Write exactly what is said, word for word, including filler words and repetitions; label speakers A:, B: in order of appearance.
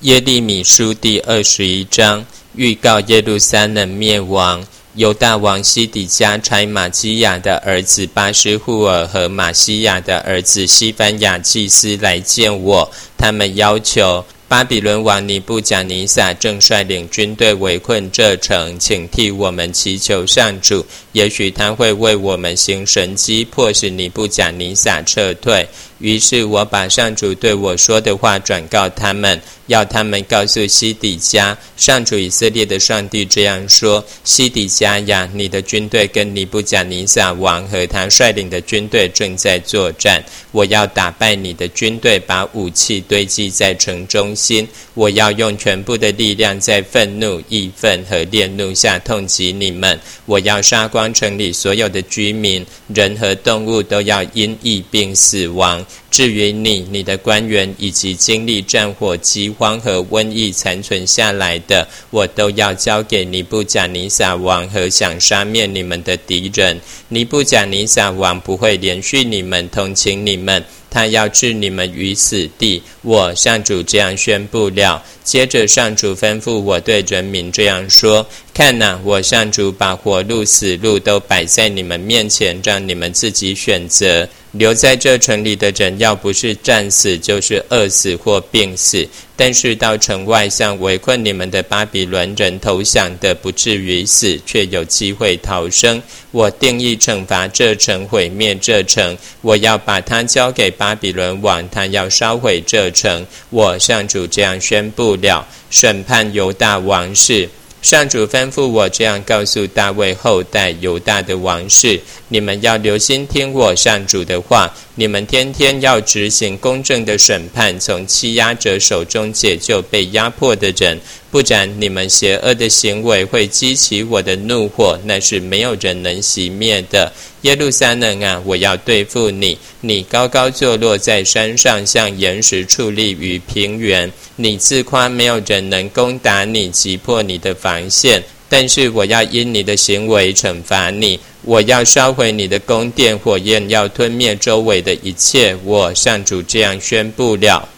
A: 耶利米书第二十一章，预告耶路撒冷灭亡。犹大王西底家差马基亚的儿子巴施户尔和马西亚的儿子西番雅祭司来见我，他们要求巴比伦王尼布甲尼撒正率领军队围困这城，请替我们祈求上主，也许他会为我们行神迹，迫使尼布甲尼撒撤退。于是我把上主对我说的话转告他们，要他们告诉西底家，上主以色列的上帝这样说：西底家呀，你的军队跟尼布甲尼撒王和他率领的军队正在作战，我要打败你的军队，把武器堆积在城中心，我要用全部的力量在愤怒、义愤和烈怒下痛击你们，我要杀光城里所有的居民，人和动物都要因疫病死亡。至于你、你的官员以及经历战火、饥荒和瘟疫残存下来的，我都要交给尼布甲尼撒王和想杀灭你们的敌人。尼布甲尼撒王不会连续你们、同情你们，他要置你们于死地。我上主这样宣布了。接着上主吩咐我对人民这样说：看哪，我上主把活路死路都摆在你们面前，让你们自己选择。留在这城里的人，要不是战死，就是饿死或病死。但是到城外向围困你们的巴比伦人投降的，不至于死，却有机会逃生。我定义惩罚这城，毁灭这城，我要把它交给巴比伦王，他要烧毁这城。我上主这样宣布了。审判犹大王室。上主吩咐我这样告诉大卫后代犹大的王室：你们要留心听我上主的话，你们天天要执行公正的审判，从欺压者手中解救被压迫的人，不然你们邪恶的行为会激起我的怒火，那是没有人能熄灭的。耶路撒冷啊，我要对付你，你高高坐落在山上，像岩石矗立于平原，你自夸没有人能攻打你，击破你的防线，但是我要因你的行为惩罚你，我要烧毁你的宫殿，火焰要吞灭周围的一切。我上主这样宣布了。